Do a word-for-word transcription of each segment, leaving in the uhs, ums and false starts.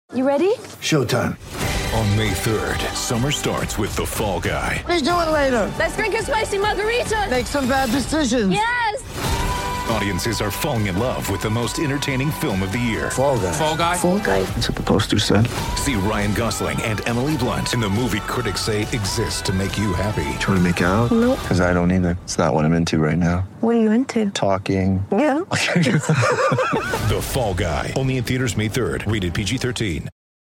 You ready? Showtime. On May third, summer starts with The Fall Guy. Let's do it later. Let's drink a spicy margarita. Make some bad decisions. Yes. Audiences are falling in love with the most entertaining film of the year. Fall Guy. Fall Guy? Fall guy. That's what the poster said. See Ryan Gosling and Emily Blunt in the movie critics say exists to make you happy. Trying to make it out? Nope. Because I don't either. It's not what I'm into right now. What are you into? Talking. Yeah. The Fall Guy. Only in theaters May third. Rated P G thirteen.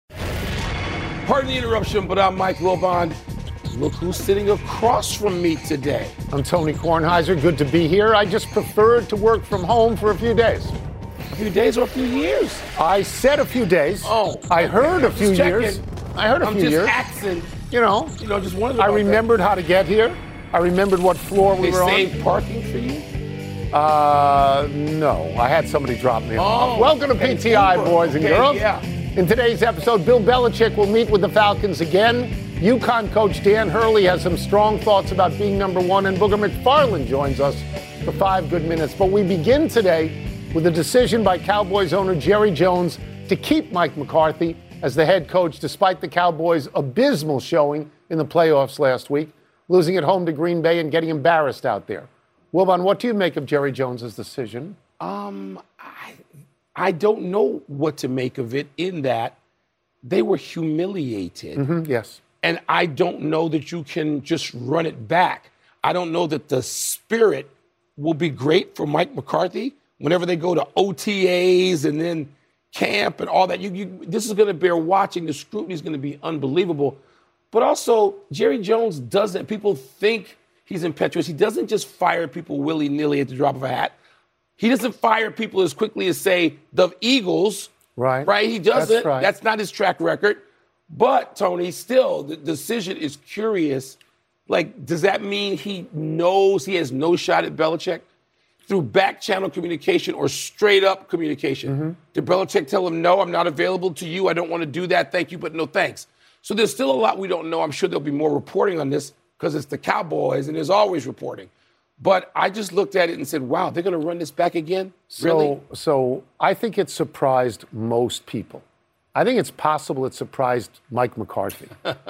Pardon the interruption, but I'm Mike Wilbon. Look who's sitting across from me today. I'm Tony Kornheiser. Good to be here. I just preferred to work from home for a few days. A few days or a few years? I said a few days. Oh. I heard a few Just years. checking. I heard a I'm few just years. asking. You know, You know, just wondering I about remembered how to get here. I remembered what floor that. we They were saved parking for you? on. Uh, no. I had somebody drop me off. Oh, Welcome to okay, P T I, super. boys and Okay, girls. yeah. In today's episode, Bill Belichick will meet with the Falcons again. UConn coach Dan Hurley has some strong thoughts about being number one, and Booger McFarland joins us for five good minutes. But we begin today with a decision by Cowboys owner Jerry Jones to keep Mike McCarthy as the head coach, despite the Cowboys' abysmal showing in the playoffs last week, losing at home to Green Bay and getting embarrassed out there. Wilbon, what do you make of Jerry Jones' decision? Um, I, I don't know what to make of it in that they were humiliated. Mm-hmm, yes. And I don't know that you can just run it back. I don't know that the spirit will be great for Mike McCarthy whenever they go to O T As and then camp and all that. You, you, this is going to bear watching. The scrutiny is going to be unbelievable. But also, Jerry Jones doesn't, people think he's impetuous. He doesn't just fire people willy-nilly at the drop of a hat. He doesn't fire people as quickly as, say, the Eagles. Right. Right? He doesn't. That's right. That's not his track record. But, Tony, still, the decision is curious. Like, does that mean he knows he has no shot at Belichick? Through back-channel communication or straight-up communication? Mm-hmm. Did Belichick tell him, no, I'm not available to you. I don't want to do that. Thank you, but no thanks. So there's still a lot we don't know. I'm sure there'll be more reporting on this because it's the Cowboys, and there's always reporting. But I just looked at it and said, wow, they're going to run this back again? So, Really? So I think it surprised most people. I think it's possible it surprised Mike McCarthy.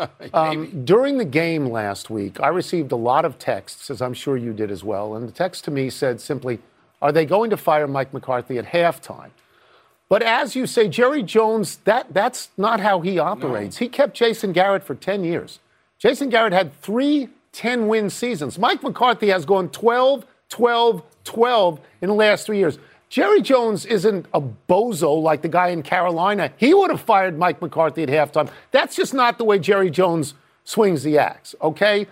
um, during the game last week, I received a lot of texts, as I'm sure you did as well. And the text to me said simply, are they going to fire Mike McCarthy at halftime? But as you say, Jerry Jones, that, that's not how he operates. No. He kept Jason Garrett for ten years. Jason Garrett had three ten-win seasons. Mike McCarthy has gone twelve, twelve, twelve in the last three years. Jerry Jones isn't a bozo like the guy in Carolina. He would have fired Mike McCarthy at halftime. That's just not the way Jerry Jones swings the axe, okay?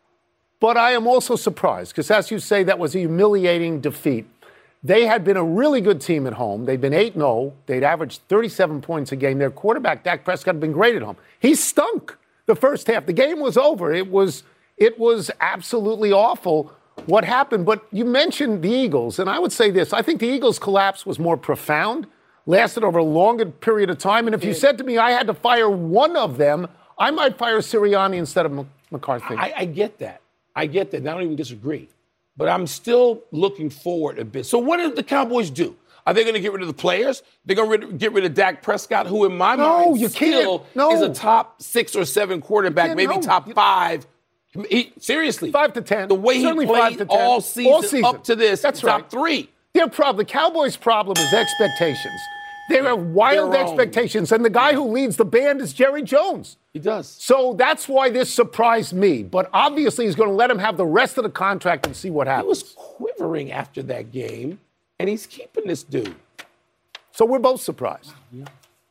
But I am also surprised, because as you say, that was a humiliating defeat. They had been a really good team at home. They'd been eight and oh. They'd averaged thirty-seven points a game. Their quarterback, Dak Prescott, had been great at home. He stunk the first half. The game was over. It was, it was absolutely awful what happened. But you mentioned the Eagles, and I would say this. I think the Eagles' collapse was more profound, lasted over a longer period of time. And if you said to me I had to fire one of them, I might fire Sirianni instead of McCarthy. I, I get that. I get that. And I don't even disagree. But I'm still looking forward a bit. So what did the Cowboys do? Are they going to get rid of the players? They're going to get rid of Dak Prescott, who in my no, mind you still can't. No. is a top six or seven quarterback, maybe no. top five. He, seriously. Five to ten. The way Certainly he played five to ten. all season, all season up to this, That's top right. three. Their problem, the Cowboys' problem is expectations. They have wild Their expectations, and the guy who leads the band is Jerry Jones. He does. So that's why this surprised me. But obviously, he's going to let him have the rest of the contract and see what happens. He was quivering after that game, and he's keeping this dude. So we're both surprised. Yeah.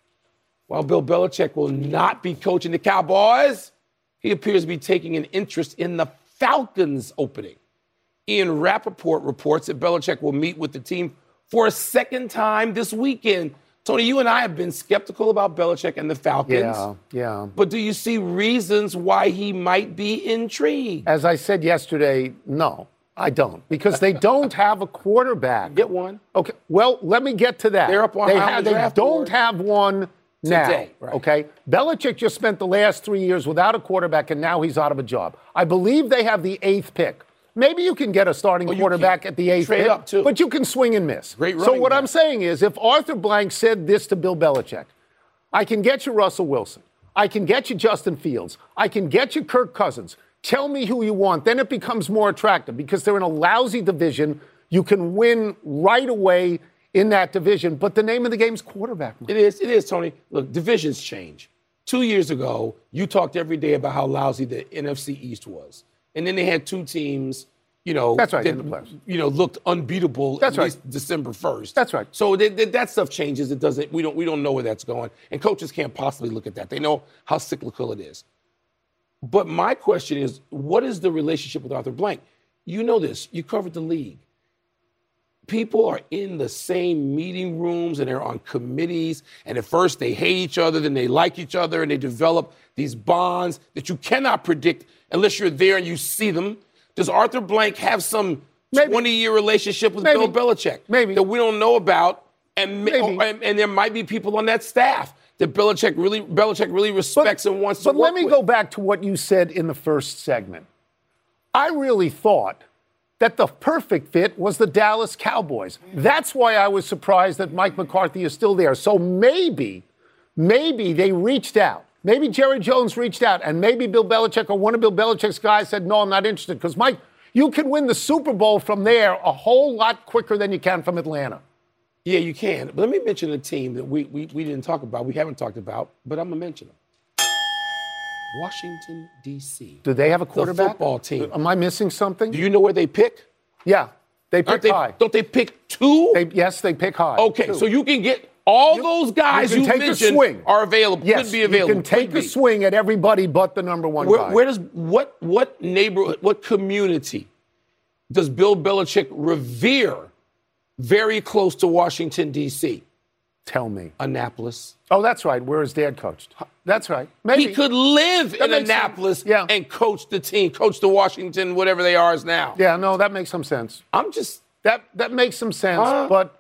While Bill Belichick will not be coaching the Cowboys, he appears to be taking an interest in the Falcons opening. Ian Rappaport reports that Belichick will meet with the team for a second time this weekend. Tony, you and I have been skeptical about Belichick and the Falcons. Yeah, yeah. But do you see reasons why he might be intrigued? As I said yesterday, no, I don't. Because they don't have a quarterback. Get one. Okay, well, let me get to that. They're up on they, high on the they draft don't board. have one now. Today, right. Okay? Belichick just spent the last three years without a quarterback, and now he's out of a job. I believe they have the eighth pick. Maybe you can get a starting well, quarterback at the eighth Trade pick, up too. but you can swing and miss. Great so running what back. I'm saying is, if Arthur Blank said this to Bill Belichick, I can get you Russell Wilson. I can get you Justin Fields. I can get you Kirk Cousins. Tell me who you want. Then it becomes more attractive because they're in a lousy division. You can win right away in that division. But the name of the game is quarterback. It is. It is, Tony. Look, divisions change. Two years ago, you talked every day about how lousy the N F C East was. And then they had two teams, you know, that's right, that, in the playoffs. you know, looked unbeatable that's at right. least December first. That's right. So they, they, that stuff changes. It doesn't. We don't. We don't know where that's going. And coaches can't possibly look at that. They know how cyclical it is. But my question is, what is the relationship with Arthur Blank? You know this. You covered the league. People are in the same meeting rooms and they're on committees. And at first they hate each other, then they like each other, and they develop these bonds that you cannot predict unless you're there and you see them. Does Arthur Blank have some twenty-year relationship with Maybe. Bill Belichick Maybe. that we don't know about? And, Maybe. and and there might be people on that staff that Belichick really Belichick really respects but, and wants to But work let me with. go back to what you said in the first segment. I really thought that the perfect fit was the Dallas Cowboys. That's why I was surprised that Mike McCarthy is still there. So maybe, maybe they reached out. Maybe Jerry Jones reached out, and maybe Bill Belichick or one of Bill Belichick's guys said, no, I'm not interested. Because, Mike, you can win the Super Bowl from there a whole lot quicker than you can from Atlanta. Yeah, you can. But let me mention a team that we, we, we didn't talk about, we haven't talked about, but I'm going to mention them. Washington, D C Do they have a The quarterback? football team. Am I missing something? Do you know where they pick? Yeah, they pick Aren't they, high. Don't they pick two? They, yes, they pick high. okay, Two. so you can get all You- those guys you you, can take a mentioned swing. are available. Yes, could be available. you can take could a be. swing at everybody but the number one Where, guy. where does what what neighborhood, what community does Bill Belichick revere very close to Washington, D C? Tell me. Annapolis. Oh, that's right. Where his dad coached. That's right. Maybe. He could live That in makes Annapolis sense. Yeah. and coach the team, coach the Washington, whatever they are now. Yeah, no, that makes some sense. I'm just, That that makes some sense, Huh? but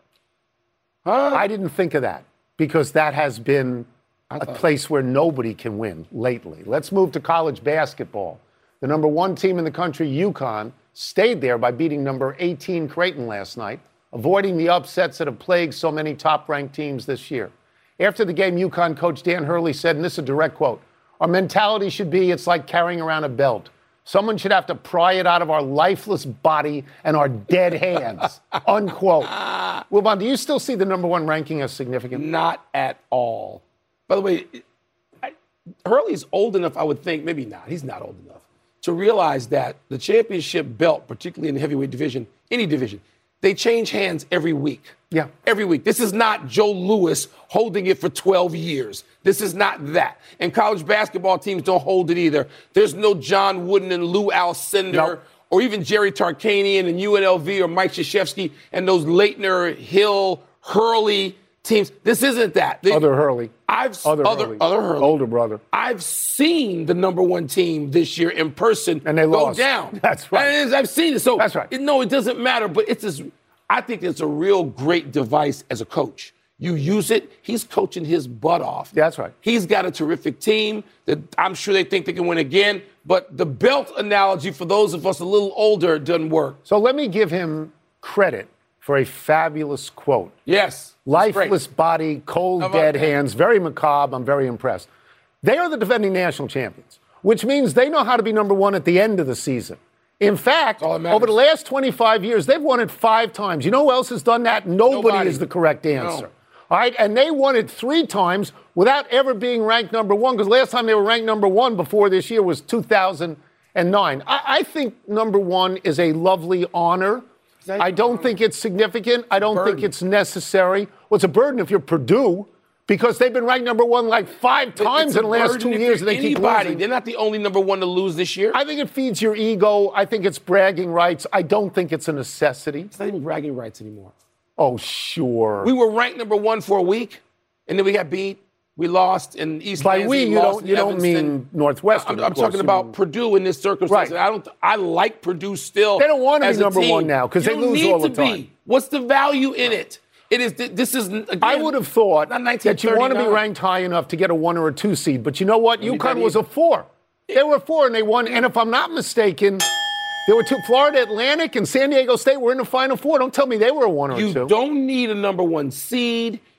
huh? I didn't think of that because that has been a place where nobody can win lately. Let's move to college basketball. The number one team in the country, UConn, stayed there by beating number eighteen Creighton last night, avoiding the upsets that have plagued so many top-ranked teams this year. After the game, UConn coach Dan Hurley said, and this is a direct quote, our mentality should be it's like carrying around a belt. Someone should have to pry it out of our lifeless body and our dead hands, unquote. Wilbon, do you still see the number one ranking as significant? Not at all. By the way, I, Hurley's old enough, I would think, maybe not, he's not old enough, to realize that the championship belt, particularly in the heavyweight division, any division, they change hands every week. Yeah. Every week. This is not Joe Louis holding it for twelve years. This is not that. And college basketball teams don't hold it either. There's no John Wooden and Lou Alcindor Nope. or even Jerry Tarkanian and U N L V or Mike Krzyzewski and those Leitner, Hill, Hurley teams. This isn't that. They- Other Hurley. I've Other, other Hurley. other Hurley. Older brother. I've seen the number one team this year in person And they go lost. down. That's right. And I've seen it. So That's right. it- no, it doesn't matter. But it's this, I think it's a real great device as a coach. You use it. He's coaching his butt off. That's right. He's got a terrific team that I'm sure they think they can win again. But the belt analogy for those of us a little older doesn't work. So let me give him credit for a fabulous quote. Yes. it's Lifeless great. body, cold, How about dead that? hands, very macabre. I'm very impressed. They are the defending national champions, which means they know how to be number one at the end of the season. In fact, all that matters. over the last twenty-five years, they've won it five times. You know who else has done that? Nobody, Nobody. is the correct answer. No. All right, and they won it three times without ever being ranked number one, because last time they were ranked number one before this year was two thousand nine. I, I think number one is a lovely honor. that I don't honor? think it's significant. I don't think burden. it's necessary. Well, it's a burden if you're Purdue, because they've been ranked number one like five times It's a in the last burden two if years, you're and they keep anybody. losing. They're not the only number one to lose this year. I think it feeds your ego. I think it's bragging rights. I don't think it's a necessity. It's not even bragging rights anymore. Oh, sure. We were ranked number one for a week, and then we got beat. We lost in East By Lansing, we, you lost don't in you don't Evanston. mean Northwestern. I'm, of I'm course. talking You about mean- Purdue in this circumstance. Right. I don't. I like Purdue still. They don't wanna be as a number team. one now 'cause You they don't lose need all the to time. be. What's the value in it? It is. This is. Again, I would have thought not that you want to be nineteen thirty-nine. ranked high enough to get a one or a two seed. But you know what? Don't need UConn that was a either. four. They were a four, and they won. And if I'm not mistaken, there were two. Florida Atlantic and San Diego State were in the Final Four. Don't tell me they were a one or a You two. don't need a number one seed.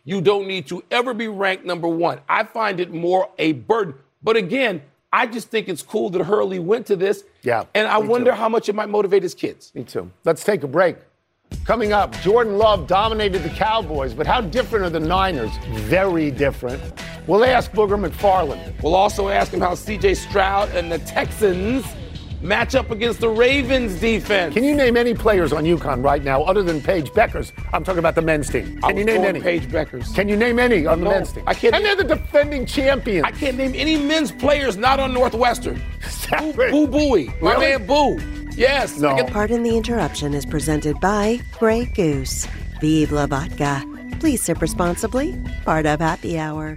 You don't need to ever be ranked number one. I find it more a burden. But again, I just think it's cool that Hurley went to this. Yeah. And I wonder too. how much it might motivate his kids. Me too. Let's take a break. Coming up, Jordan Love dominated the Cowboys, but how different are the Niners? Very different. We'll ask Booger McFarland. We'll also ask him how C J Stroud and the Texans match up against the Ravens defense. Can you name any players on UConn right now other than Paige Beckers? I'm talking about the men's team. Can you name any? Paige Beckers. Can you name any on the No, men's team? I can't And name- they're the defending champions. I can't name any men's players not on Northwestern. Boo, Really? Boo Booey. My Really? man Boo. Yes. No. I can- Pardon the Interruption is presented by Grey Goose. Vive la vodka. Please sip responsibly. Part of Happy Hour.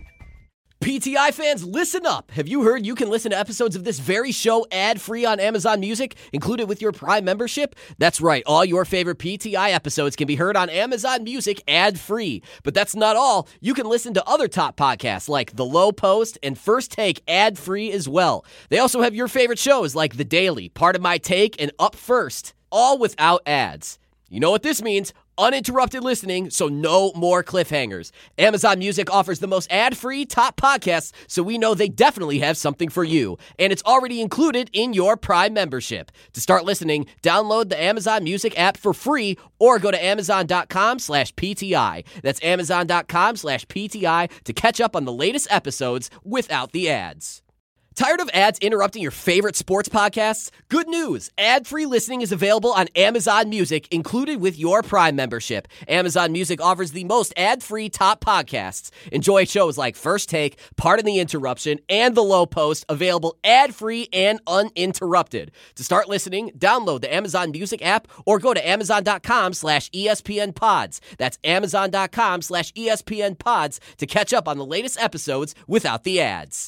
P T I fans, listen up. Have you heard you can listen to episodes of this very show ad-free on Amazon Music, included with your Prime membership? That's right. All your favorite P T I episodes can be heard on Amazon Music ad-free. But that's not all. You can listen to other top podcasts like The Low Post and First Take ad-free as well. They also have your favorite shows like The Daily, Part of My Take, and Up First, all without ads. You know what this means? Uninterrupted listening, so no more cliffhangers. Amazon Music offers the most ad-free top podcasts, so we know they definitely have something for you. And it's already included in your Prime membership. To start listening, download the Amazon Music app for free or go to amazon.com slash PTI. That's amazon.com slash PTI to catch up on the latest episodes without the ads. Tired of ads interrupting your favorite sports podcasts? Good news! Ad-free listening is available on Amazon Music, included with your Prime membership. Amazon Music offers the most ad-free top podcasts. Enjoy shows like First Take, Pardon the Interruption, and The Low Post, available ad-free and uninterrupted. To start listening, download the Amazon Music app or go to amazon.com slash ESPN pods. That's amazon.com slash ESPN pods to catch up on the latest episodes without the ads.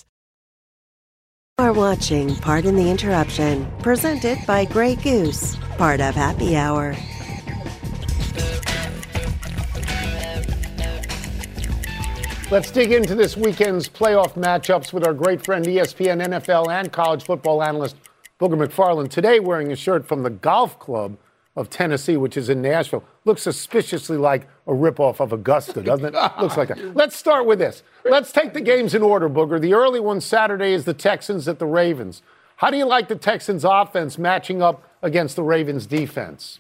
Are watching Pardon the Interruption, presented by Grey Goose, part of Happy Hour. Let's dig into this weekend's playoff matchups with our great friend E S P N N F L and college football analyst Booger McFarland. Today wearing a shirt from the Golf Club of Tennessee, which is in Nashville. Looks suspiciously like a ripoff of Augusta, doesn't it? Looks like that. Let's start with this. Let's take the games in order, Booger. The early one Saturday is the Texans at the Ravens. How do you like the Texans' offense matching up against the Ravens' defense?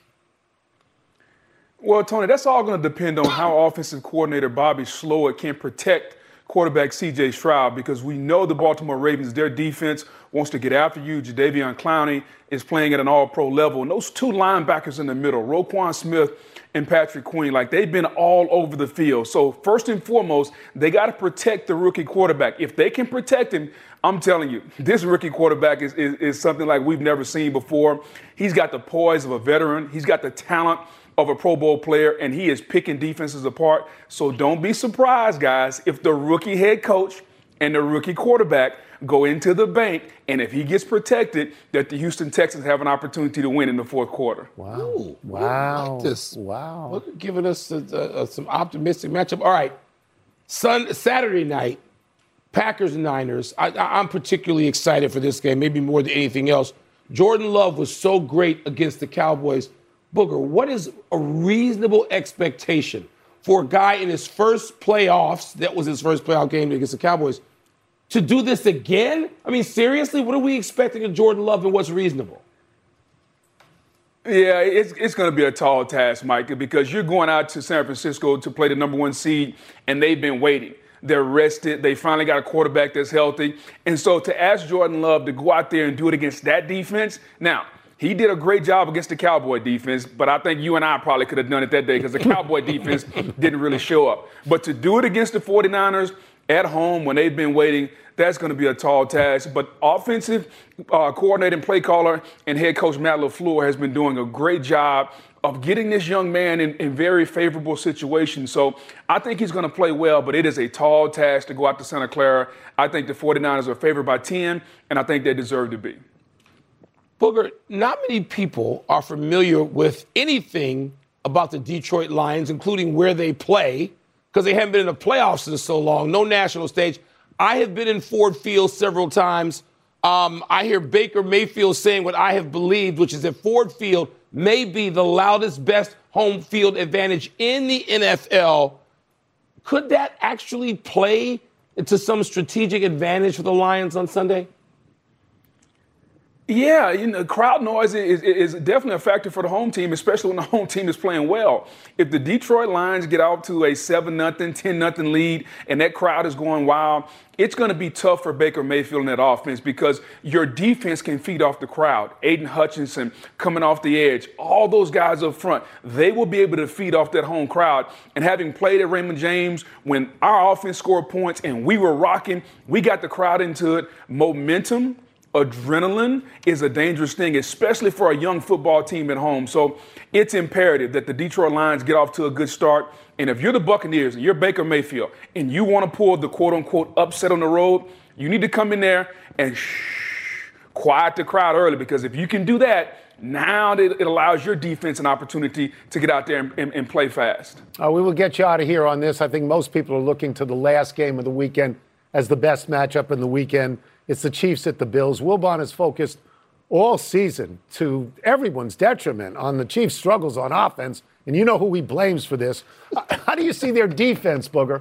Well, Tony, that's all going to depend on how offensive coordinator Bobby Slowik can protect quarterback C J Stroud, because we know the Baltimore Ravens, their defense wants to get after you. Jadeveon Clowney is playing at an all-pro level. And those two linebackers in the middle, Roquan Smith and Patrick Queen, like they've been all over the field. So first and foremost, they got to protect the rookie quarterback. If they can protect him, I'm telling you, this rookie quarterback is, is, is something like we've never seen before. He's got the poise of a veteran. He's got the talent of a Pro Bowl player, and he is picking defenses apart. So don't be surprised, guys, if the rookie head coach and the rookie quarterback go into the bank, and if he gets protected, that the Houston Texans have an opportunity to win in the fourth quarter. Wow. Ooh, Wow. I like this. Wow. Look at giving us uh, uh, some optimistic matchup. All right. Sun, Saturday night, Packers and Niners. I, I, I'm particularly excited for this game, maybe more than anything else. Jordan Love was so great against the Cowboys. Booger, what is a reasonable expectation for a guy in his first playoffs, that was his first playoff game against the Cowboys, to do this again? I mean, seriously, what are we expecting of Jordan Love, and what's reasonable? Yeah, it's, it's going to be a tall task, Mike, because you're going out to San Francisco to play the number one seed, and they've been waiting. They're rested. They finally got a quarterback that's healthy. And so to ask Jordan Love to go out there and do it against that defense, now, he did a great job against the Cowboy defense, but I think you and I probably could have done it that day because the Cowboy defense didn't really show up. But to do it against the 49ers at home when they've been waiting, that's going to be a tall task. But offensive uh, coordinator and play caller and head coach Matt LaFleur has been doing a great job of getting this young man in, in very favorable situations. So I think he's going to play well, but it is a tall task to go out to Santa Clara. I think the 49ers are favored by ten, and I think they deserve to be. Booger, not many people are familiar with anything about the Detroit Lions, including where they play, because they haven't been in the playoffs in so long, no national stage. I have been in Ford Field several times. Um, I hear Baker Mayfield saying what I have believed, which is that Ford Field may be the loudest, best home field advantage in the N F L. Could that actually play into some strategic advantage for the Lions on Sunday? Yeah, you know, crowd noise is, is definitely a factor for the home team, especially when the home team is playing well. If the Detroit Lions get out to a seven nothing, ten nothing lead and that crowd is going wild, it's going to be tough for Baker Mayfield in that offense because your defense can feed off the crowd. Aiden Hutchinson coming off the edge, all those guys up front, they will be able to feed off that home crowd. And having played at Raymond James, when our offense scored points and we were rocking, we got the crowd into it. Momentum, adrenaline is a dangerous thing, especially for a young football team at home. So it's imperative that the Detroit Lions get off to a good start. And if you're the Buccaneers and you're Baker Mayfield and you want to pull the quote-unquote upset on the road, you need to come in there and shh, quiet the crowd early, because if you can do that, now it allows your defense an opportunity to get out there and, and, and play fast. Uh, we will get you out of here on this. I think most people are looking to the last game of the weekend as the best matchup in the weekend. It's the Chiefs at the Bills. Wilbon has focused all season, to everyone's detriment, on the Chiefs' struggles on offense. And you know who he blames for this. How do you see their defense, Booger?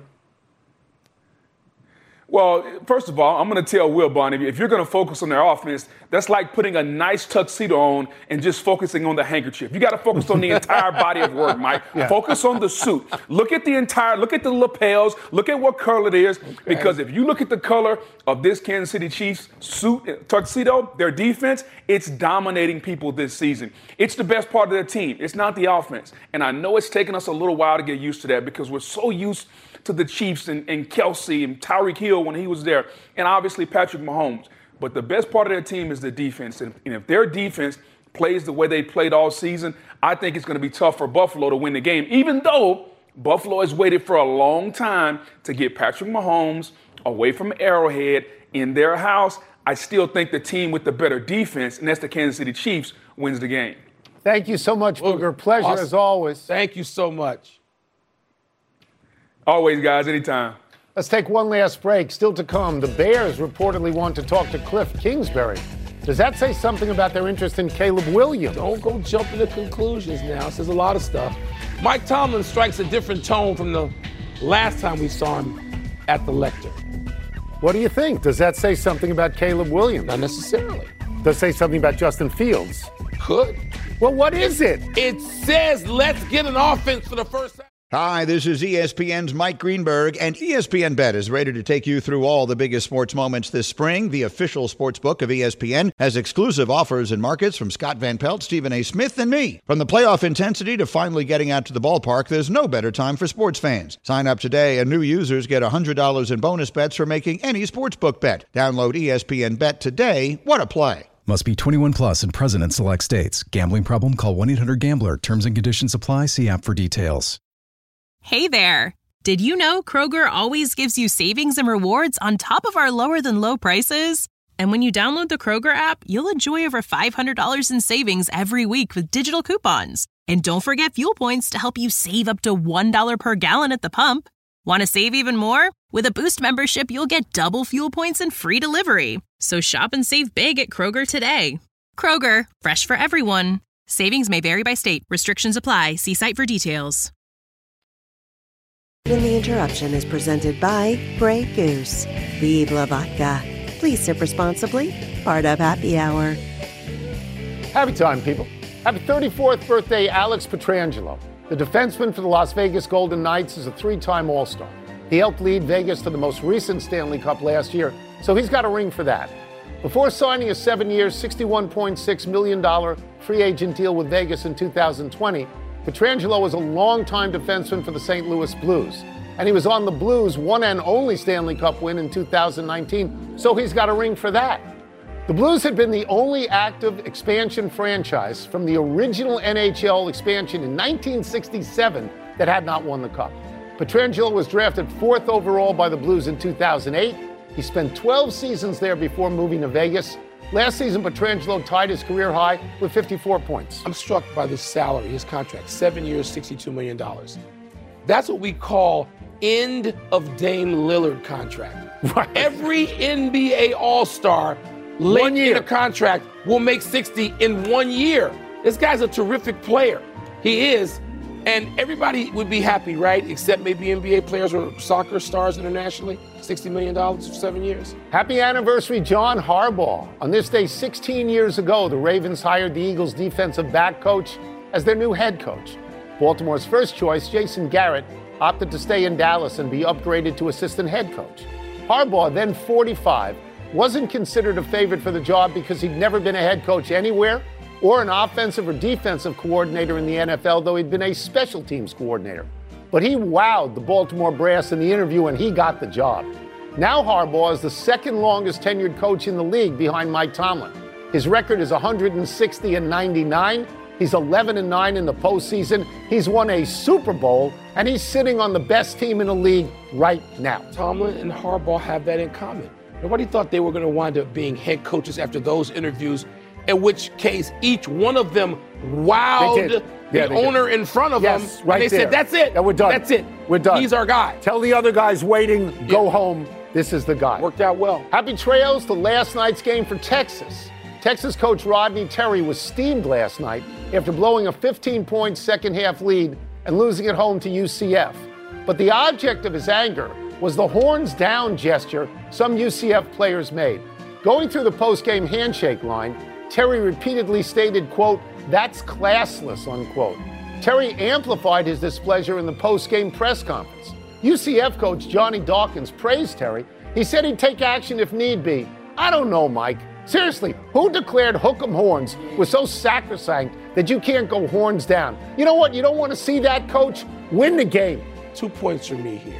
Well, first of all, I'm going to tell Wilbon, if, if you're going to focus on their offense, that's like putting a nice tuxedo on and just focusing on the handkerchief. You got to focus on the entire body of work, Mike. Yeah. Focus on the suit. Look at the entire, look at the lapels, look at what color it is, okay. Because if you look at the color of this Kansas City Chiefs suit, tuxedo, their defense, it's dominating people this season. It's the best part of their team. It's not the offense. And I know it's taken us a little while to get used to that because we're so used to the Chiefs and, and Kelsey and Tyreek Hill when he was there, and obviously Patrick Mahomes. But the best part of their team is the defense. And, and if their defense plays the way they played all season, I think it's going to be tough for Buffalo to win the game, even though Buffalo has waited for a long time to get Patrick Mahomes away from Arrowhead in their house. I still think the team with the better defense, and that's the Kansas City Chiefs, wins the game. Thank you so much, Booger. Pleasure awesome. as always. Thank you so much. Always, guys, anytime. Let's take one last break. Still to come, the Bears reportedly want to talk to Cliff Kingsbury. Does that say something about their interest in Caleb Williams? Don't go jumping to conclusions now. It says a lot of stuff. Mike Tomlin strikes a different tone from the last time we saw him at the lectern. What do you think? Does that say something about Caleb Williams? Not necessarily. Does it say something about Justin Fields? Could. Well, what is it? It says let's get an offense for the first time. Hi, this is E S P N's Mike Greenberg, and E S P N Bet is ready to take you through all the biggest sports moments this spring. The official sports book of E S P N has exclusive offers and markets from Scott Van Pelt, Stephen A. Smith, and me. From the playoff intensity to finally getting out to the ballpark, there's no better time for sports fans. Sign up today, and new users get one hundred dollars in bonus bets for making any sportsbook bet. Download E S P N Bet today. What a play. Must be twenty-one plus and present in select states. Gambling problem? Call one eight hundred gambler. Terms and conditions apply. See app for details. Hey there. Did you know Kroger always gives you savings and rewards on top of our lower than low prices? And when you download the Kroger app, you'll enjoy over five hundred dollars in savings every week with digital coupons. And don't forget fuel points to help you save up to one dollar per gallon at the pump. Want to save even more? With a Boost membership, you'll get double fuel points and free delivery. So shop and save big at Kroger today. Kroger, fresh for everyone. Savings may vary by state. Restrictions apply. See site for details. And the interruption is presented by Grey Goose. Vive la vodka. Please sip responsibly. Part of Happy Hour. Happy time, people. Happy thirty-fourth birthday, Alex Pietrangelo. The defenseman for the Las Vegas Golden Knights is a three-time All-Star. He helped lead Vegas to the most recent Stanley Cup last year, so he's got a ring for that. Before signing a seven-year, sixty-one point six million dollars free agent deal with Vegas in two thousand twenty, Pietrangelo was a longtime defenseman for the Saint Louis Blues. And he was on the Blues' one and only Stanley Cup win in two thousand nineteen, so he's got a ring for that. The Blues had been the only active expansion franchise from the original N H L expansion in nineteen sixty-seven that had not won the Cup. Pietrangelo was drafted fourth overall by the Blues in two thousand eight. He spent twelve seasons there before moving to Vegas. Last season, Pietrangelo tied his career high with fifty-four points. I'm struck by the salary, his contract, seven years, sixty-two million dollars. That's what we call end of Dame Lillard contract. Right. Every N B A All-Star late in a contract will make sixty in one year. This guy's a terrific player. He is And everybody would be happy, right? Except maybe N B A players or soccer stars internationally. sixty million dollars for seven years. Happy anniversary, John Harbaugh. On this day sixteen years ago, the Ravens hired the Eagles' defensive back coach as their new head coach. Baltimore's first choice, Jason Garrett, opted to stay in Dallas and be upgraded to assistant head coach. Harbaugh, then forty-five, wasn't considered a favorite for the job because he'd never been a head coach anywhere or an offensive or defensive coordinator in the N F L, though he'd been a special teams coordinator. But he wowed the Baltimore brass in the interview, and he got the job. Now Harbaugh is the second longest tenured coach in the league behind Mike Tomlin. His record is one hundred sixty and ninety-nine. He's eleven and nine in the postseason. He's won a Super Bowl, and he's sitting on the best team in the league right now. Tomlin and Harbaugh have that in common. Nobody thought they were going to wind up being head coaches after those interviews, in which case each one of them wowed yeah, the owner did. in front of yes, them. Right and they there. said, that's it. Yeah, we're done. That's it. We're done. He's our guy. Tell the other guys waiting, go yeah. home. This is the guy. Worked out well. Happy trails to last night's game for Texas. Texas coach Rodney Terry was steamed last night after blowing a fifteen-point second-half lead and losing at home to U C F. But the object of his anger was the horns down gesture some U C F players made. Going through the post-game handshake line, Terry repeatedly stated, quote, "That's classless," unquote. Terry amplified his displeasure in the post-game press conference. U C F coach Johnny Dawkins praised Terry. He said he'd take action if need be. I don't know, Mike. Seriously, who declared hook 'em horns was so sacrosanct that you can't go horns down? You know what? You don't want to see that, coach? Win the game. Two points for me here.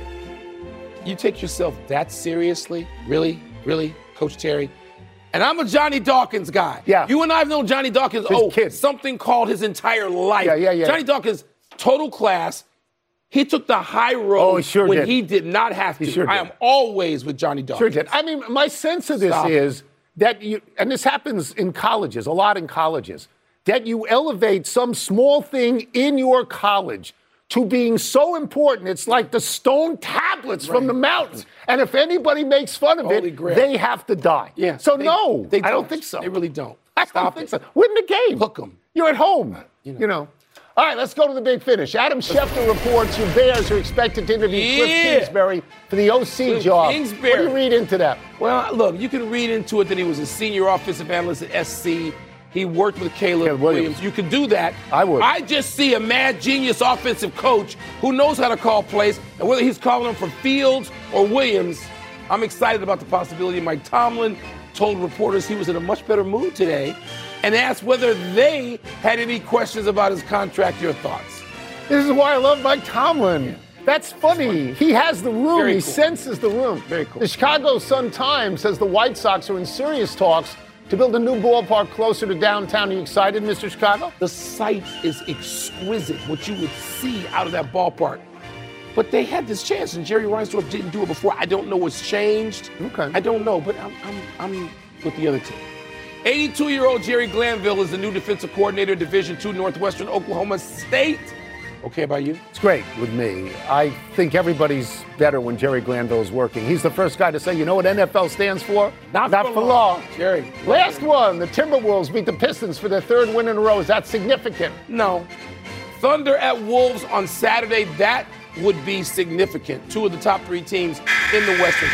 You take yourself that seriously? Really? Really, Coach Terry? And I'm a Johnny Dawkins guy. Yeah. You and I have known Johnny Dawkins, his oh, kid. something called his entire life. Yeah, yeah, yeah. Johnny Dawkins, total class. He took the high road oh, he sure when did. he did not have to. He sure I did. am always with Johnny Dawkins. Sure did. I mean, my sense of this Stop. is that you, and this happens in colleges, a lot in colleges, that you elevate some small thing in your college to being so important, it's like the stone tablets right. from the mountain. And if anybody makes fun of Holy it, Grail. they have to die. Yeah. So they, no, they I don't think so. They really don't. I Stop don't think it. so. Win the game. Hook 'em. You're at home. You know. You know. All right, let's go to the big finish. Adam Schefter reports your Bears are expected to interview yeah. Cliff Kingsbury for the O C Cliff job. Kingsbury. What do you read into that? Well, look, you can read into it that he was a senior offensive analyst at S C. He worked with Caleb, Caleb Williams. Williams. You can do that. I would. I just see a mad genius offensive coach who knows how to call plays, and whether he's calling them for Fields or Williams, I'm excited about the possibility. Mike Tomlin told reporters he was in a much better mood today and asked whether they had any questions about his contract. Your thoughts? This is why I love Mike Tomlin. Yeah. That's funny. funny. He has the room. Very he cool. senses the room. Very cool. The Chicago Sun-Times says the White Sox are in serious talks to build a new ballpark closer to downtown. Are you excited, Mister Chicago? The site is exquisite, what you would see out of that ballpark. But they had this chance, and Jerry Reinsdorf didn't do it before. I don't know what's changed. Okay. I don't know, but I'm, I'm, I'm with the other team. eighty-two-year-old Jerry Glanville is the new defensive coordinator, Division two Northwestern Oklahoma State. Okay about you? It's great with me. I think everybody's better when Jerry Glanville is working. He's the first guy to say, you know what N F L stands for? Not, Not for, for long. long. Jerry. Last one, the Timberwolves beat the Pistons for their third win in a row. Is that significant? No. Thunder at Wolves on Saturday, that would be significant. Two of the top three teams in the Western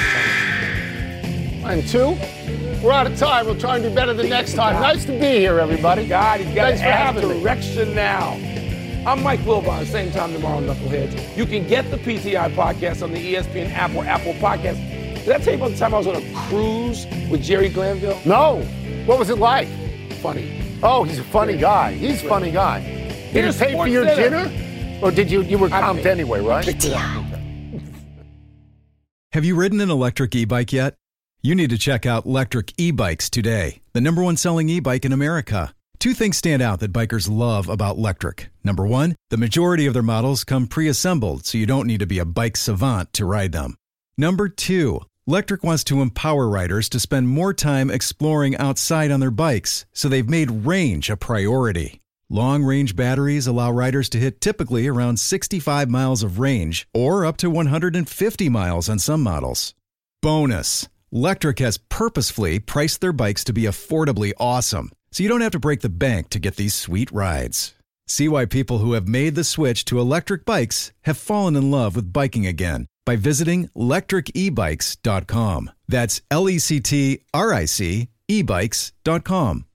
Conference. And two, we're out of time. We'll try and do better the next time. Nice to be here, everybody. God, he's got Thanks to for have having me. direction now. I'm Mike Wilbon, same time tomorrow, Knuckleheads. You can get the P T I podcast on the E S P N app or Apple Podcast. Did I tell you about the time I was on a cruise with Jerry Glanville? No. What was it like? Funny. Oh, he's a funny yeah. guy. He's a funny guy. Did you pay for your dinner? Or did you, you were comped anyway, right? P T I. Have you ridden an electric e-bike yet? You need to check out Lectric E-Bikes today, the number one selling e-bike in America. Two things stand out that bikers love about Lectric. Number one, the majority of their models come pre-assembled, so you don't need to be a bike savant to ride them. Number two, Lectric wants to empower riders to spend more time exploring outside on their bikes, so they've made range a priority. Long-range batteries allow riders to hit typically around sixty-five miles of range, or up to one hundred fifty miles on some models. Bonus, Lectric has purposefully priced their bikes to be affordably awesome, so you don't have to break the bank to get these sweet rides. See why people who have made the switch to electric bikes have fallen in love with biking again by visiting lectric e bikes dot com. That's L E C T R I C e bikes dot com.